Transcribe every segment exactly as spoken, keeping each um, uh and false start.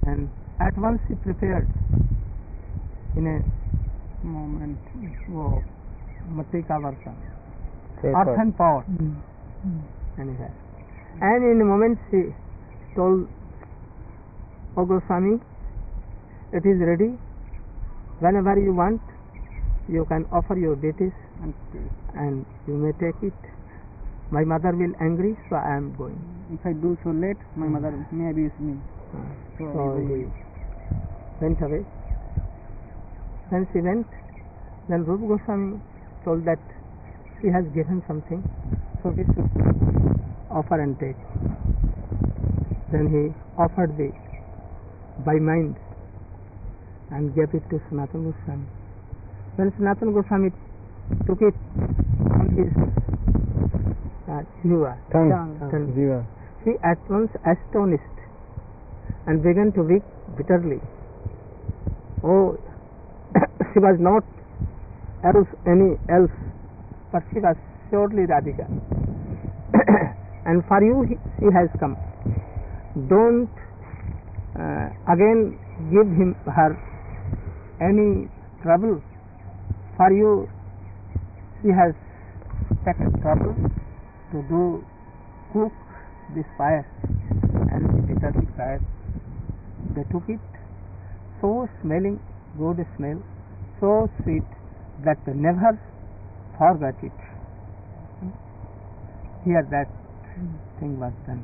and at once he prepared in a moment वो मट्टी का बर्तन, earthen pot, and he had. And in a moment he told, "O Goswami, it is ready. Whenever you want, you can offer your deities, and you may take it. My mother will angry, so I am going. If I do so late, my mother may abuse me." Uh, so, so he went away. When she went, then Rupa Goswami told that she has given something, so we should offer and take. Then he offered the by mind and gave it to Sanatana Goswami. When Sanatana Goswami took it on his uh, jiva, tongue, tongue, tongue, jiva, he at once astonished and began to weep bitterly. Oh, she was not else any else, but she was surely Radhika. And for you he, she has come. Don't uh, again give him her any trouble. For you she has taken trouble to do cook this fire, and she bitterly cried. They took it, so smelling, good smell, so sweet that they never forgot it. Here that thing was done.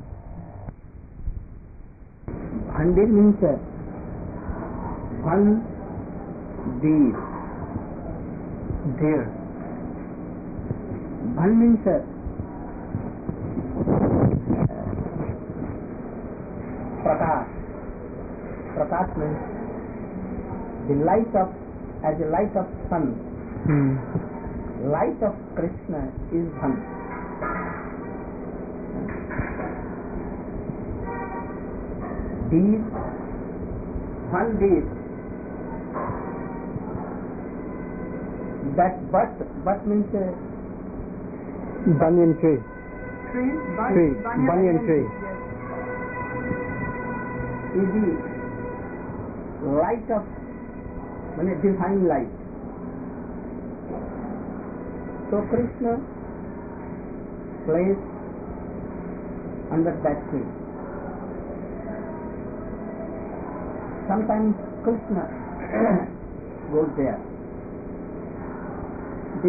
Bhandir means uh, one deer. Deer. Bhan means uh, prakash. Prakash means the light of, as a light of sun. Hmm. Light of Krishna is Bhan. Deed, one deed, that but, but means a banyan tree. Tree, tree, banyan tree. Is the light of, when a divine light. So Krishna plays under that tree. Sometimes Krishna goes there. The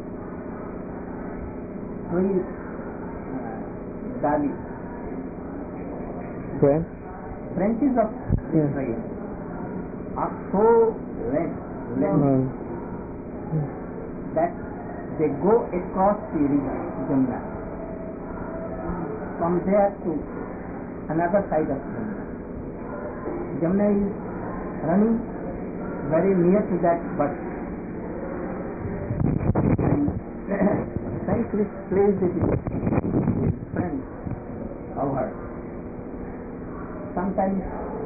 tree, uh, Dali, Branch? branches of the Yeah. tree are so length, length Hmm. that they go across the river Jamuna, from there to another side of Jamuna. Jamuna is running very near to that butt, and Saint Krishna plays with his friends over. Sometimes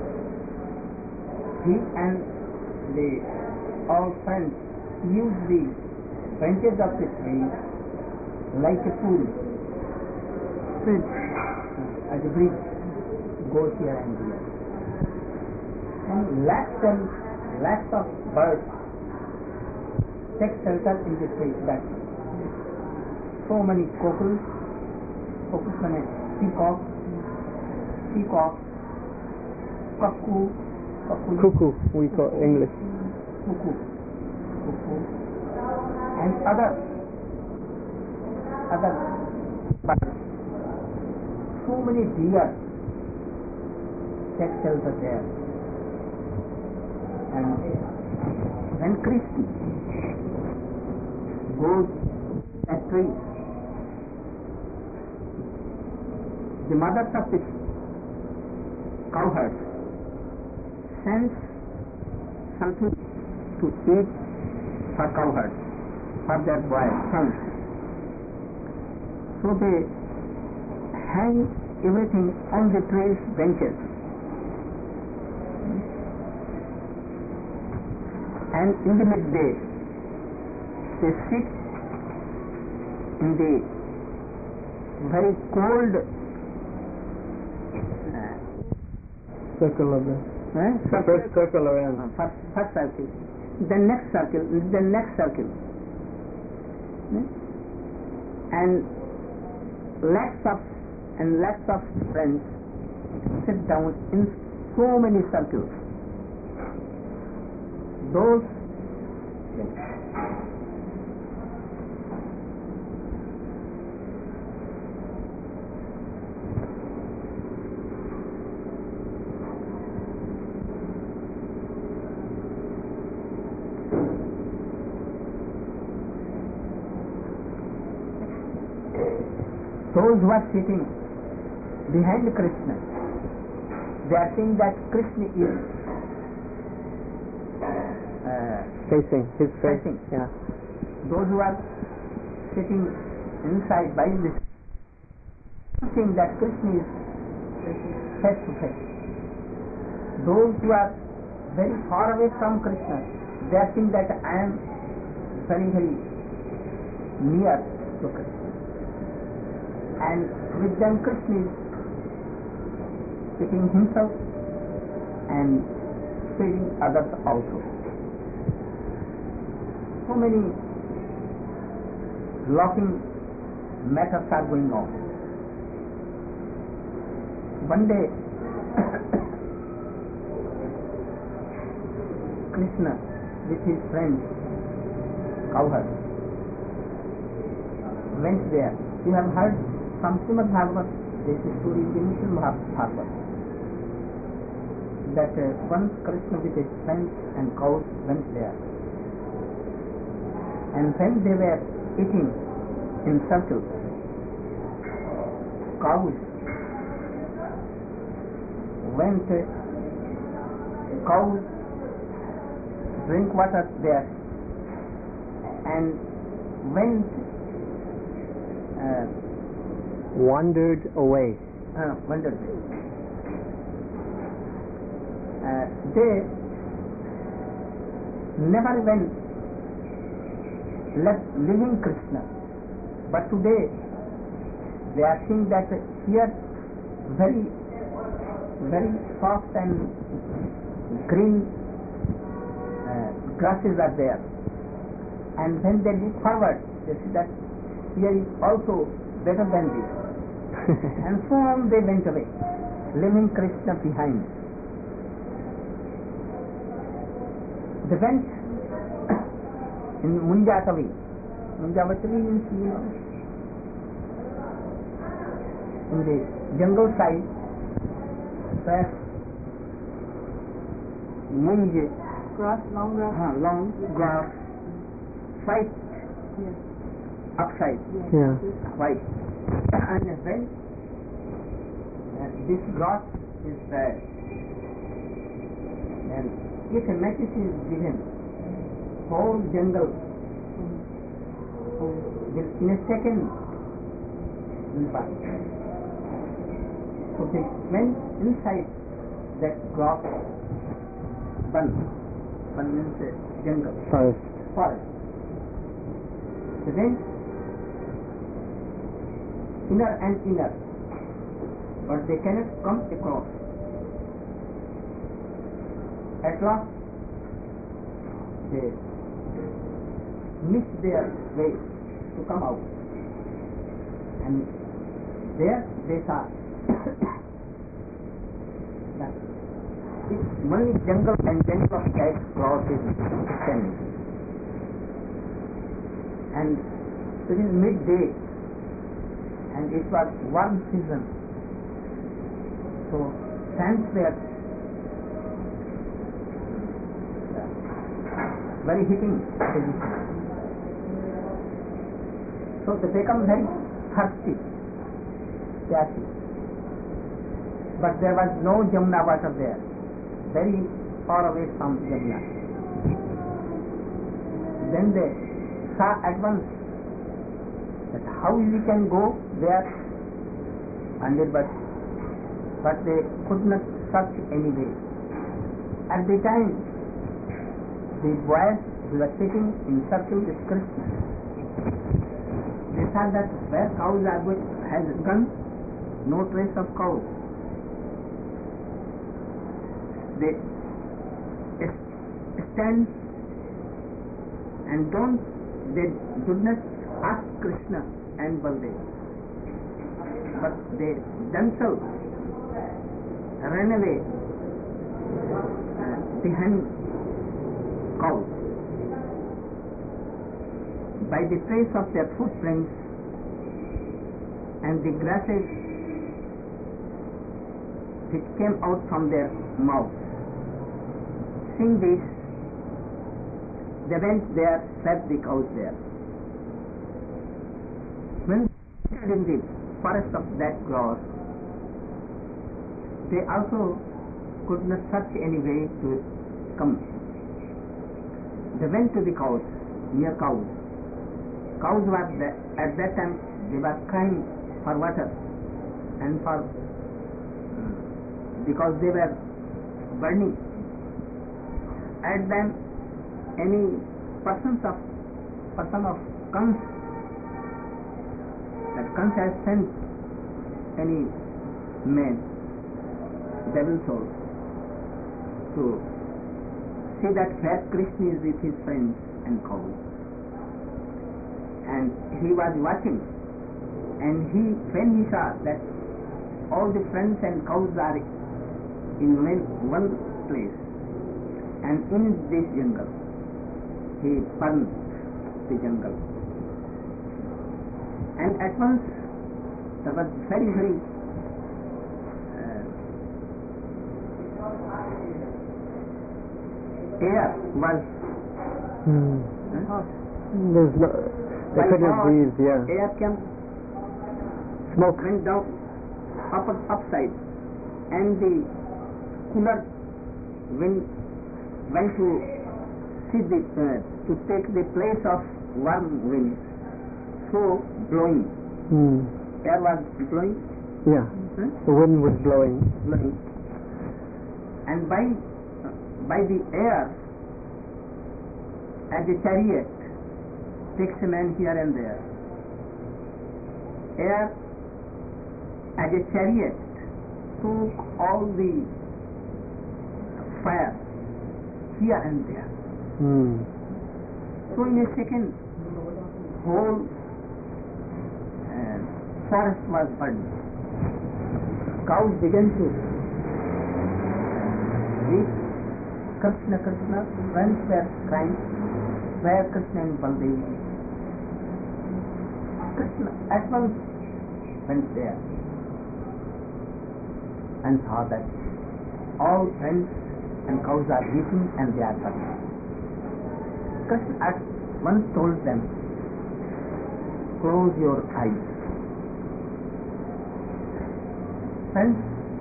he and the all friends use the branches of the tree like a pool, bridge, as a bridge, goes here and here. And lakhs and lakhs of birds take shelter in the tree. That so many cockles, cockles means peacock, peacock, cuckoo, cuckoo, Cuckoo, we call English. cuckoo, cuckoo, and other other birds. So many deer take shelter there. And when Krishna goes at tree, the mothers of the cowherds sends something to eat for cowherds, for their boys, sons. So they hang everything on the tree's branches. And in the midday, they sit in the very cold uh, Circle of the Eh? The first circle around. Uh, first, first circle. Then next circle. Then next circle. Eh? And lakhs of and lakhs of friends sit down in so many circles. Those those who are sitting behind Krishna, they are saying that Krishna is uh, Facing his face. Facing. Yeah. those who are sitting inside by this, saying that Krishna is face to face. Those who are very far away from Krishna, they are saying that I am very very near to Krishna. And with them Krishna is sitting himself and feeding others also. So many laughing matters are going on. One day Krishna with his friend cowherd went there. You have heard from Srimad Bhagavad, this story is in Srimad Bhagavad, that uh, once Krishna with his friends and cows went there, and when they were eating in circles, cows went, uh, cows drink water there and went uh, Wandered away. uh, wandered away. Uh, they never went left living Krishna, but today they are seeing that here very very soft and green uh, grasses are there, and when they look forward they see that here is also better than this. And so on they went away, leaving Krishna behind. They went in Munjatavi. Munjatavi means, you know, in the jungle side where munj, Grass, long grass. uh, long grass, white Yes. upside, Yes. Yeah. white. And when uh, this grass is there, and if a message is given, whole jungle will in a second will pass. So they went inside that grass, one, one means a jungle, Forest. forest. They went inner and inner, but they cannot come across. At last, they miss their way to come out, and there they saw that it's only jungle and jungle of that grass is standing, and it is midday. And it was warm season, so sands were very heating position. So they become very thirsty, thirsty. But there was no Jamuna water there, very far away from Jamuna. Then they saw at once that how we can go there, and it, but but they could not search any way. At the time, the boys who were sitting in circle with Krishna, they saw that where cows are going, has gone, no trace of cows. they stand and don't they do not ask Krishna and Baldev, but they themselves run away uh, behind cows. By the trace of their footprints and the grasses which came out from their mouths, seeing this, they went there, fed the cows there. When they entered in the forest of that grass, they also could not search any way to come. They went to the cows, near cows. Cows were there, at that time they were crying for water and for because they were burning. At them, any persons of person of Kans, that Kans has sent any man, devil soul, to see that where Krishna is with his friends and cows. And he was watching, and he, when he saw that all the friends and cows are in one place, and in this jungle, he burned the jungle. And at once there was very, very uh, air was Hmm. uh, There's no, they By couldn't God, breathe, yeah. air came, Smoke. went down up upside, and the cooler wind went to see the uh, to take the place of warm wind. So blowing, Hmm. air was blowing, Yeah. huh? The wind was blowing. blowing, and by uh, by the air, as a chariot takes a man here and there. Air as a chariot took all the fire here and there. Hmm. So in a second, whole uh, forest was burned. Cows began to weep. Krishna, Krishna, friends were crying, where Krishna and Baldev? Krishna at once went there and saw that all friends and cows are weeping and they are burning. Krishna at once told them, close your eyes. Friends,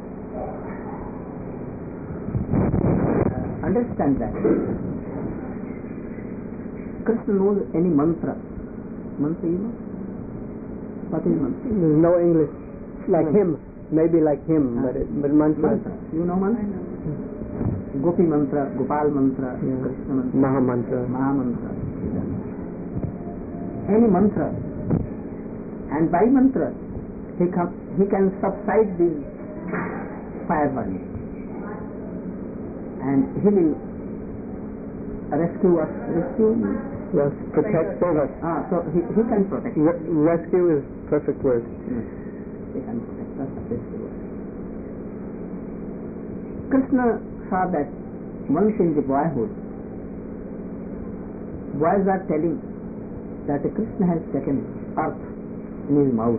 uh, understand that Krishna knows any mantra. Mantra, you know? What is mantra? There's no English like No. him. Maybe like him, Ah. but it, but mantra. Mantra. You know mantra? Gopi mantra, Gopal mantra, Yeah. Krishna mantra, Maha mantra. Maha mantra. Any mantra. And by mantra, he, come, he can subside the fire burning. And he will rescue us. Rescue means Yes, protect, save us. Ah, so he, he can protect us. Re- rescue is perfect word. Yes, he can protect us. That's the word. Krishna saw that once in the boyhood, boys are telling that Krishna has taken earth in his mouth.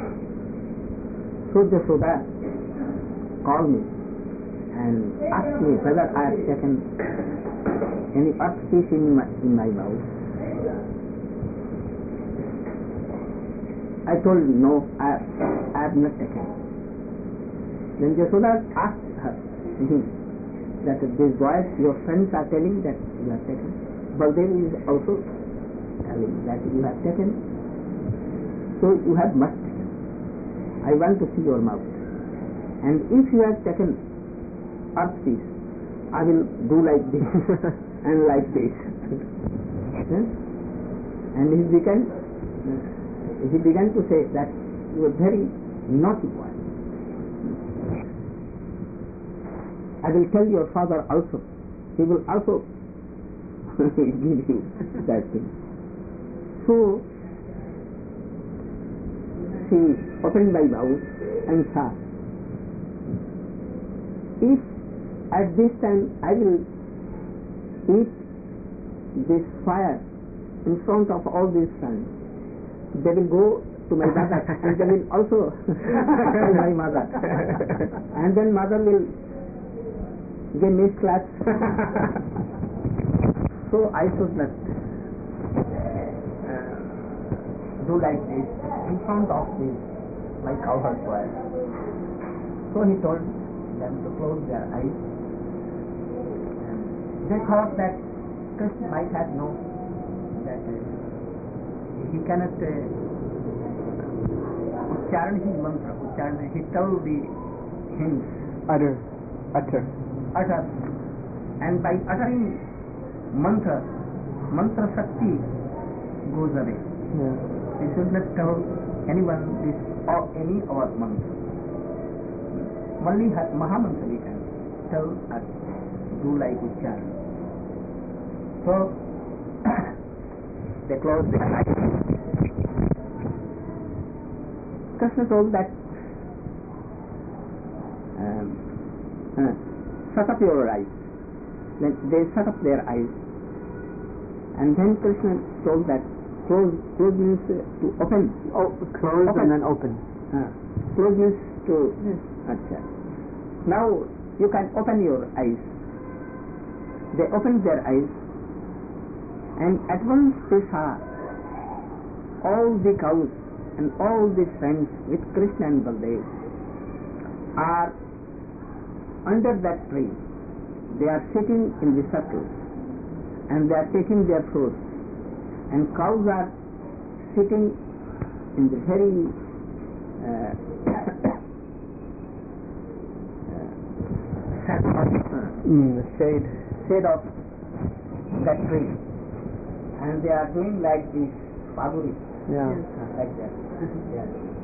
So Yashoda called me and asked me whether I have taken any earth piece in my, in my mouth. I told him, no, I, I have not taken. Then Yashoda asked her, him, that these boys, your friends are telling that you have taken. Baldev is also telling that you have taken. So you have must taken. I want to see your mouth. And if you have taken earth piece, I will do like this and like this. Yes? And he began, uh, he began to say that you are very naughty boy. I will tell your father also. He will also give you that thing. So she opened my mouth and said, if at this time I will eat this fire in front of all these friends, they will go to my mother and they will also tell my mother. And then mother will give me class. So I should not uh, do like this in front of this, my cowherd boy. So he told them to close their eyes. And they thought that Krishna might have known that uh, he cannot uh, uchcharan his mantra, uchcharan, he told the hymns, Utter. Utter. utter, and by uttering mantra, mantra shakti goes away. Yeah. We should not tell anyone this or any our mantra. Only Mahamantra we can tell us, do like uchcharan. So they closed their eyes. Krishna told that um, uh, shut up your eyes. Then they shut up their eyes. And then Krishna told that close, close means uh, to open. Oh, close Open. and then open. Uh, close means to. Achha. Now you can open your eyes. They opened their eyes, and at once they saw all the cows and all the friends with Krishna and Baldev are under that tree. They are sitting in the circle and they are taking their fruits, and cows are sitting in the very uh, uh, Mm, the shade. shade of that tree, and they are doing like this paguri, Yeah. like that. Yeah.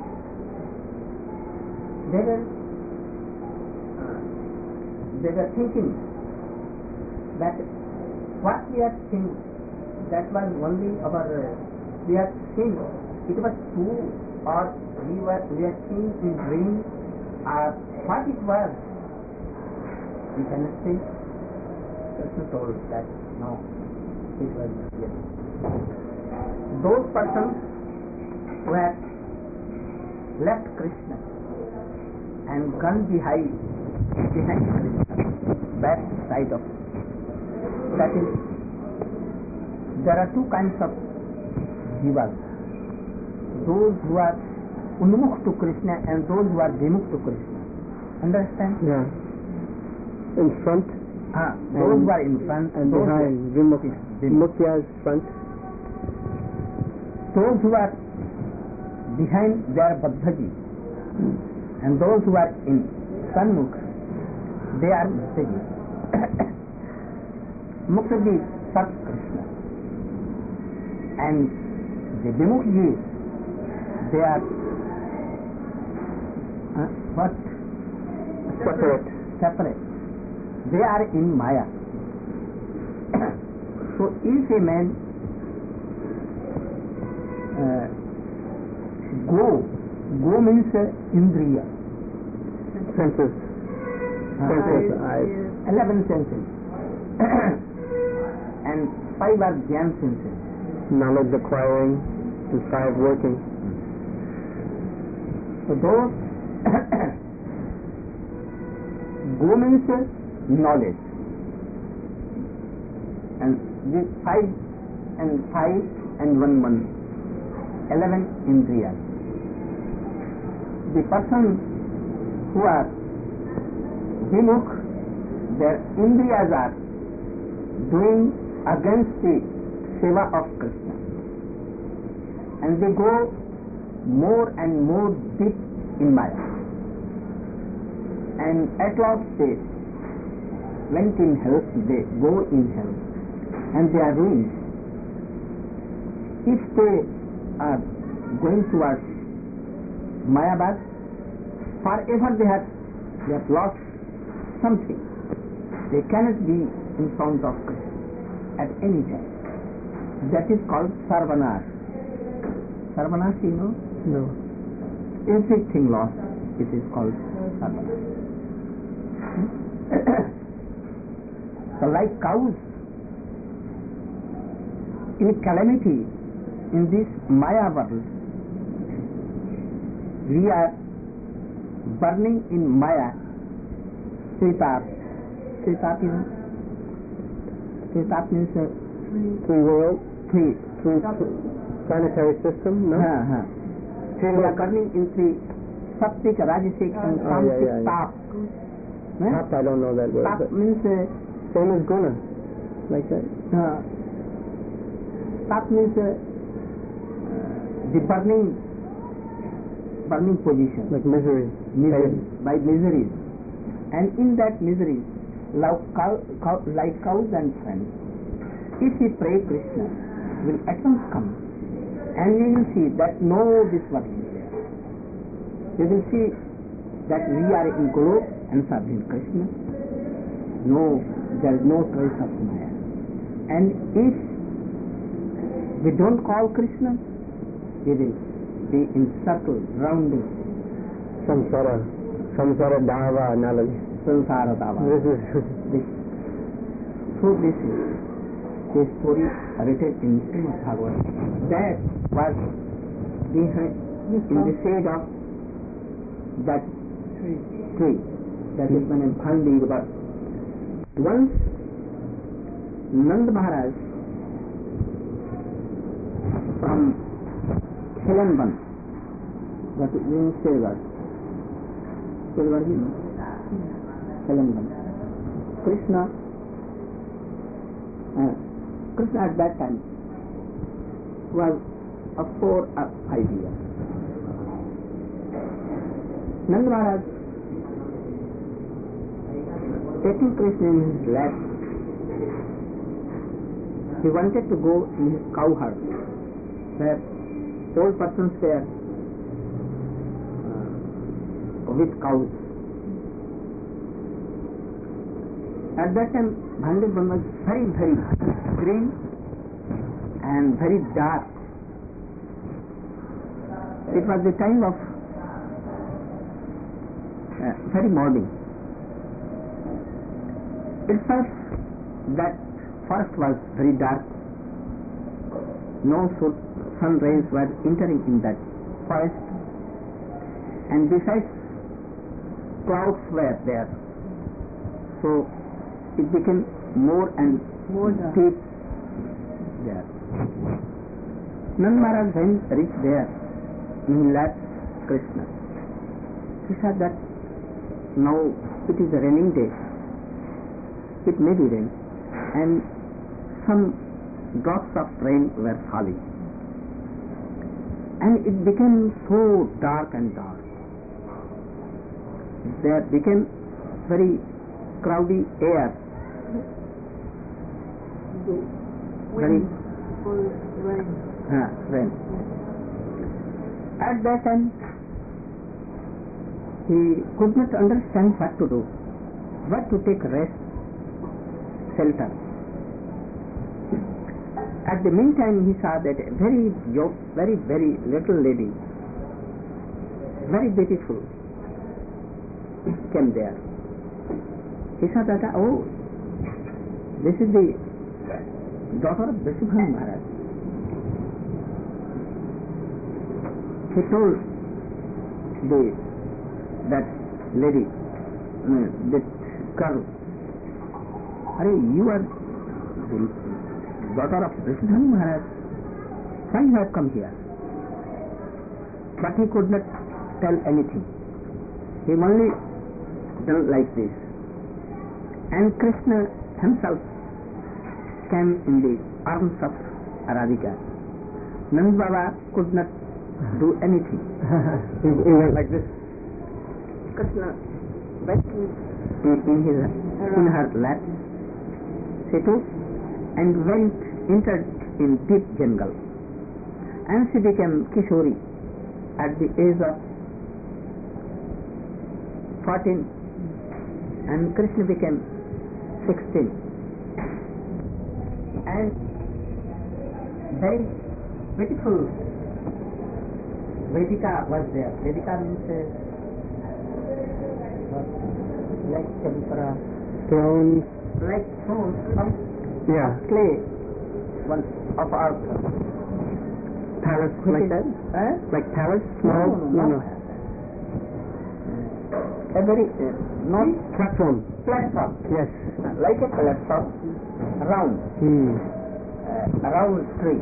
They were uh, they were thinking that what we are seeing, that was only our uh, we are seeing, it was true, or we were we are seeing in dream, or what it was, we cannot say. Krishna told that no, it was not yet. Those persons who had left Krishna and gone behind behind Krishna, back side of, that is, there are two kinds of jivas. Those who are unmukh to Krishna and those who are vimukh to Krishna. Understand? Yeah. In front Ah, those who are in front and those behind. Vimukh. Vimukya is front. Those who are behind, they are Baddhaji, and those who are in Sanmukh, they are Muktaji. Muktaji serves Krishna, and the Vimukhi, they are uh, what? Separate. Separate. They are in Maya. So if a man uh, go, go means uh, Indriya, Senses. uh, Senses. Eyes, Eyes. ears. eleven senses, and five are Jnana senses. Knowledge acquiring and five working. So those go means uh, knowledge, and these five and five and one one, eleven indriyas. The person who are vimukh, their indriyas are doing against the seva of Krishna, and they go more and more deep in Maya, and at last they went in hell, they go in hell, and they are ruined. If they are going towards Mayabad, forever they have they have lost something. they cannot be in front of Krishna at any time. That is called sarvanas. Sarvanas, you know? No. Everything lost, it is called sarvanas. So like cows in calamity in this Maya world, we are burning in Maya. Tritat. Tritat, you know? Tritat means uh, Three world, three. three planetary system, no? Uh, uh. We are burning in three. Sattvic, Rajasic and Oh, yeah, Tamasic yeah, yeah. tap. Eh? Tap, I don't know that word. Tap But means uh, same as guna, like that. uh, tap means uh, the burning burning position. Like misery. Misery, Pain. by miseries. And in that misery, love cow, cow, like cows and friends, if we pray Krishna, will at once come, and we will see that no this world is there. We will see that we are in Golok and serving Krishna. No, there is no trace of Maya. And if we don't call Krishna, we will be in circle, rounding. Samsara. Samsara dava nalali. Sansara dava. This is This. So this is the story written in Srimad Bhagavatam. That was behind, in the shade of that Tree. tree. That is when I'm finding about. Once Nand Maharaj from Helenban, that is in Selvar. Selvar, you know? Helenban. Krishna, uh, Krishna at that time was of four or five years. Nand Maharaj, taking Krishna in his lap, he wanted to go in his cow herd, where old persons were uh, with cows. At that time, Bhandirban was very, very green and very dark. It was the time of uh, very morning. Itself, that forest was very dark. No sun rays were entering in that forest, and besides, clouds were there. So it became more and More dark. deep there. Nand Maharaj when reached there, he left Krishna. He said that now it is a raining day. It may be rain, and some drops of rain were falling, and it became so dark and dark. There became very cloudy air. Very Wind for rain. uh, rain. At that time, he could not understand what to do, what to take rest, shelter. At the meantime, he saw that a very, yo- very, very little lady, very beautiful, came there. He saw that, oh, this is the daughter of Vrishabhan Maharaj. He told the that lady, uh, that girl, "Are you are the daughter of Vrishabhan Maharaj? Why you have come here?" But he could not tell anything. He only done like this. And Krishna himself came in the arms of Radhika. Nand Baba could not do anything. he, he went like this. Krishna went in, in his in her lap, she took and went entered in deep jungle, and she became Kishori at the age of fourteen, and Krishna became sixteen. And very beautiful Vedika was there. Vedika means uh, like tempera, Thrones. like stone from Yeah. clay, one of our Palace which like is, that? eh? Like palace? No, Small? no, no, no. A very uh, not Platform. platform, Yes. like a platform, round, Hmm. uh, round tree.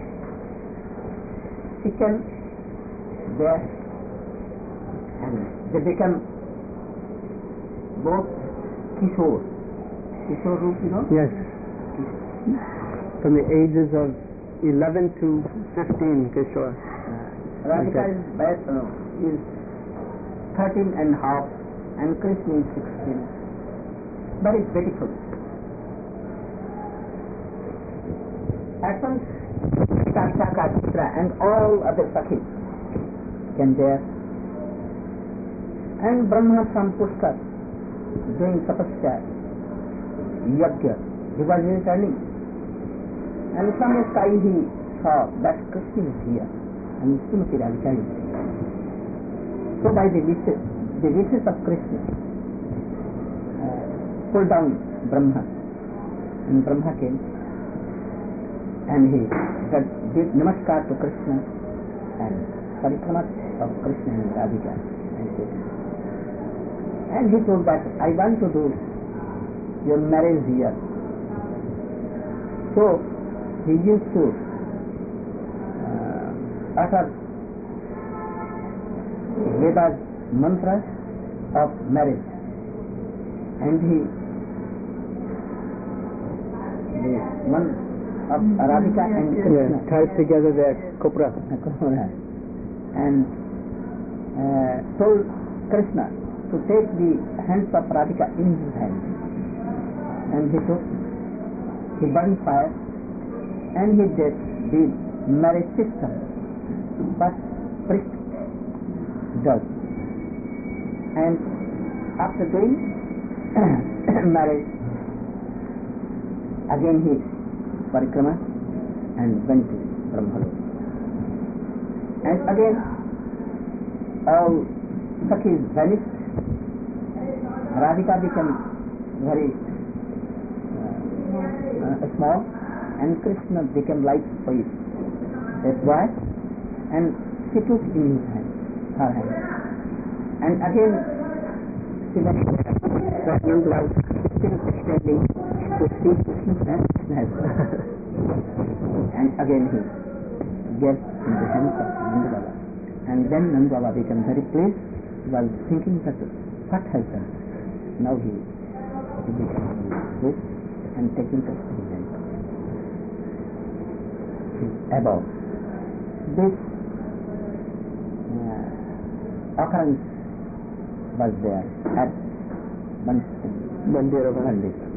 Chicken there, and they become both Kishore. Kishore root, you know? Yes. From the ages of eleven to fifteen, Kishore. Uh, Radhika is, best, uh, is thirteen and a half, and Krishna is sixteen. Very beautiful. At once, Sakshaka, Chitra, and all other Sakhis came there. And Brahma from Pushkar, doing tapasya, yajna, he was returning. And from the sky he saw that Krishna is here, and Srimati Radhika is here. So by the wishes, the wishes of Krishna, uh, pulled down Brahma, and Brahma came, and he said, did namaskar to Krishna, and parikrama of Krishna and Radhika. And he, and he told that, I want to do your marriage here. So, he used to uh, utter Veda's mantras of marriage, and he the one of Radhika and Krishna Yeah. Ties together their copra. and uh, told Krishna to take the hands of Radhika in his hands, and he took, he burned fire, and he did the marriage system, but priest does. And after doing marriage, again he parikrama and went to Brahmaloka. And again all Sakhis vanished. Radhika became very uh, uh, small, and Krishna became like space. That's why, and she took in his hand, her hand. And again she went pregnant, was still extending to see Krishna's hand. And again he gave in the hands of Nanda Baba. And then Nanda Baba became very pleased, was thinking that what has done. Now he, he became good and taking to his hand. Above. This uh, occurrence was there at Bandira.